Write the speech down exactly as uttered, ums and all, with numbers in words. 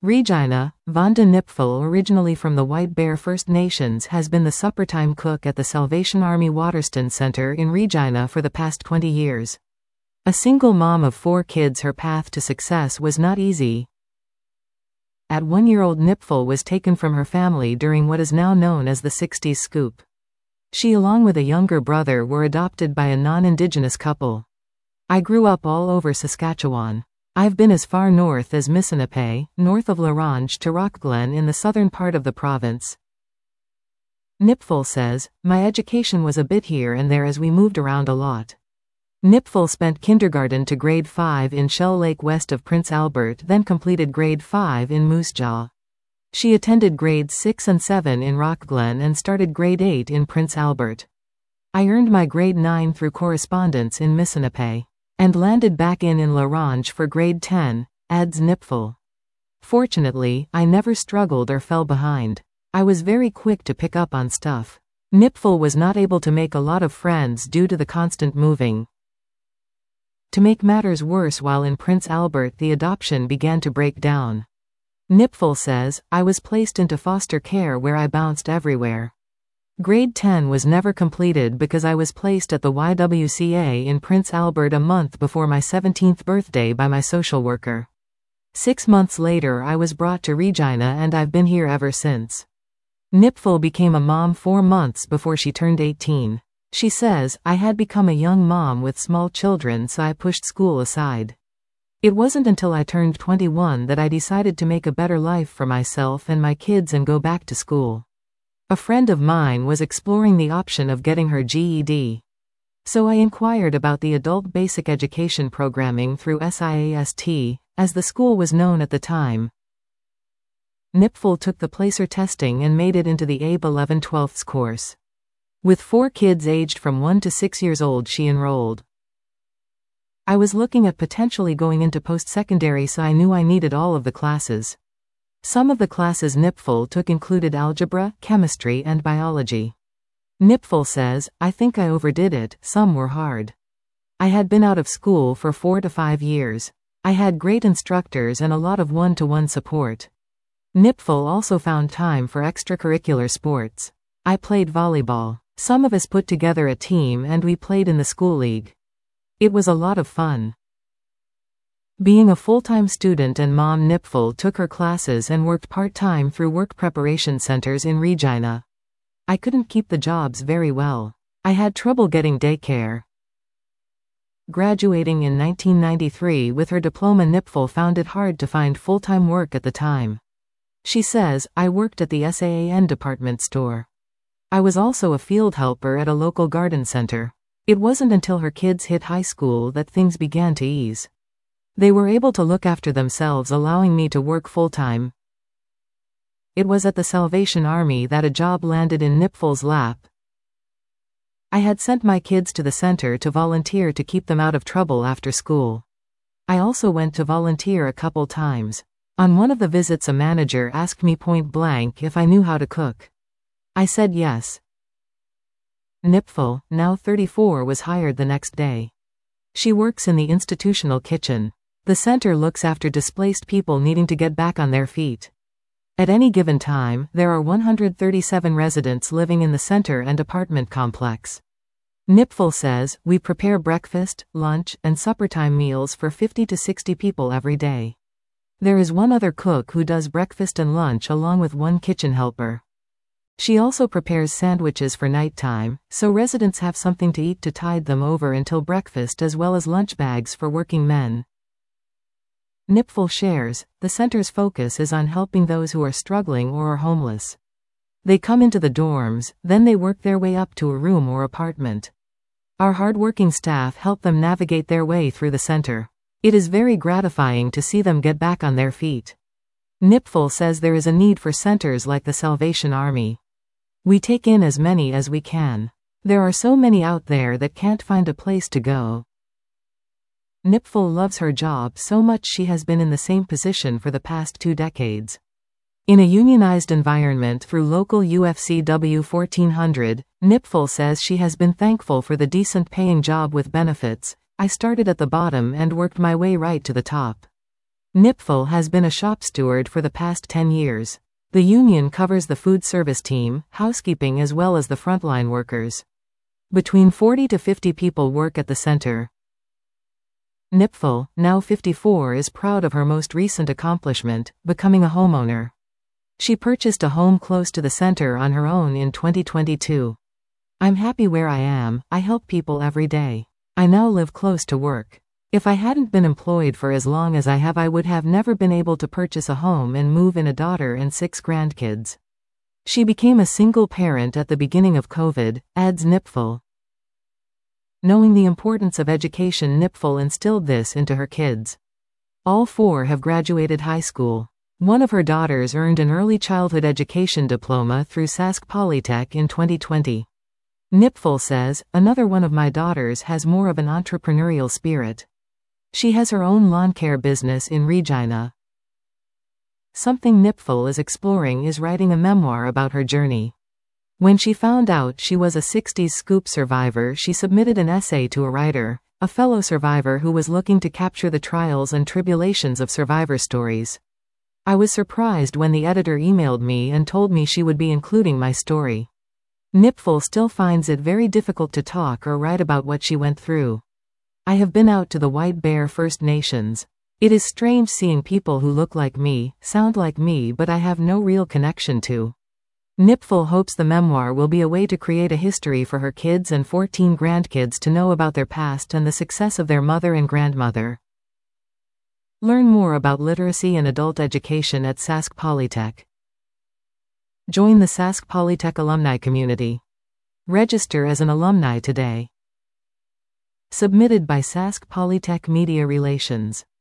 Regina, Vonda Nipfel, originally from the White Bear First Nations, has been the suppertime cook at the Salvation Army Waterston Center in Regina for the past twenty years. A single mom of four kids, her path to success was not easy. At one-year-old, Nipfel was taken from her family during what is now known as the sixties scoop. She, along with a younger brother, were adopted by a non-Indigenous couple. I grew up all over Saskatchewan. I've been as far north as Missinipay, north of La Ronge, to Rockglen in the southern part of the province. Nipfel says, "My education was a bit here and there as we moved around a lot." Nipfel spent kindergarten to grade five in Shell Lake west of Prince Albert, then completed grade five in Moose Jaw. She attended grades six and seven in Rockglen and started grade eight in Prince Albert. "I earned my grade nine through correspondence in Missinipay, and landed back in in La Ronge for grade ten, adds Nipfel. "Fortunately, I never struggled or fell behind. I was very quick to pick up on stuff." Nipfel was not able to make a lot of friends due to the constant moving. To make matters worse, while in Prince Albert, the adoption began to break down. Nipfel says, "I was placed into foster care where I bounced everywhere. Grade ten was never completed because I was placed at the Y W C A in Prince Albert a month before my seventeenth birthday by my social worker. Six months later I was brought to Regina and I've been here ever since." Nipfel became a mom four months before she turned eighteen. She says, "I had become a young mom with small children, so I pushed school aside. It wasn't until I turned twenty-one that I decided to make a better life for myself and my kids and go back to school. A friend of mine was exploring the option of getting her G E D. So I inquired about the Adult Basic Education programming through SIAST, as the school was known at the time. Nipfel took the placer testing and made it into the A B eleven twelfths course. With four kids aged from one to six years old, she enrolled. I was looking at potentially going into post-secondary, so I knew I needed all of the classes. Some of the classes Nipfel took included algebra, chemistry, and biology." Nipfel says, "I think I overdid it, some were hard. I had been out of school for four to five years. I had great instructors and a lot of one-to-one support." Nipfel also found time for extracurricular sports. "I played volleyball. Some of us put together a team and we played in the school league. It was a lot of fun." Being a full-time student and mom, Nipfel took her classes and worked part-time through work preparation centers in Regina. "I couldn't keep the jobs very well. I had trouble getting daycare." Graduating in nineteen ninety-three with her diploma, Nipfel found it hard to find full-time work at the time. She says, "I worked at the S A A N department store. I was also a field helper at a local garden center." It wasn't until her kids hit high school that things began to ease. "They were able to look after themselves, allowing me to work full-time." It was at the Salvation Army that a job landed in Nipfel's lap. "I had sent my kids to the center to volunteer to keep them out of trouble after school. I also went to volunteer a couple times. On one of the visits, a manager asked me point blank if I knew how to cook. I said yes." Nipfel, now thirty-four, was hired the next day. She works in the institutional kitchen. The center looks after displaced people needing to get back on their feet. At any given time, there are one hundred thirty-seven residents living in the center and apartment complex. Nipfel says, "We prepare breakfast, lunch, and suppertime meals for fifty to sixty people every day. There is one other cook who does breakfast and lunch along with one kitchen helper. She also prepares sandwiches for nighttime, so residents have something to eat to tide them over until breakfast, as well as lunch bags for working men." Nipfel shares, "The center's focus is on helping those who are struggling or are homeless. They come into the dorms, then they work their way up to a room or apartment. Our hardworking staff help them navigate their way through the center. It is very gratifying to see them get back on their feet." Nipfel says there is a need for centers like the Salvation Army. "We take in as many as we can. There are so many out there that can't find a place to go." Nipfel loves her job so much she has been in the same position for the past two decades. In a unionized environment through local U F C W fourteen hundred, Nipfel says she has been thankful for the decent paying job with benefits. "I started at the bottom and worked my way right to the top. NIPFL has been a shop steward for the past ten years. The union covers the food service team, housekeeping as well as the frontline workers. Between forty to fifty people work at the center. NIPFL, now fifty-four, is proud of her most recent accomplishment, becoming a homeowner. She purchased a home close to the center on her own in twenty twenty-two. I'm happy where I am, I help people every day. I now live close to work. If I hadn't been employed for as long as I have, I would have never been able to purchase a home and move in a daughter and six grandkids. She became a single parent at the beginning of COVID, adds NIPFL. Knowing the importance of education, NIPFL instilled this into her kids. All four have graduated high school. One of her daughters earned an early childhood education diploma through Sask Polytech in twenty twenty. NIPFL says, another one of my daughters has more of an entrepreneurial spirit. She has her own lawn care business in Regina. Something NIPFL is exploring is writing a memoir about her journey. When she found out she was a sixties scoop survivor, she submitted an essay to a writer, a fellow survivor who was looking to capture the trials and tribulations of survivor stories. I was surprised when the editor emailed me and told me she would be including my story. NIPFL still finds it very difficult to talk or write about what she went through. I have been out to the White Bear First Nations. It is strange seeing people who look like me, sound like me, but I have no real connection to. NIPFL hopes the memoir will be a way to create a history for her kids and fourteen grandkids to know about their past and the success of their mother and grandmother. Learn more about literacy and adult education at Sask Polytech. Join the Sask Polytech alumni community. Register as an alumni today. Submitted by Sask Polytech Media Relations.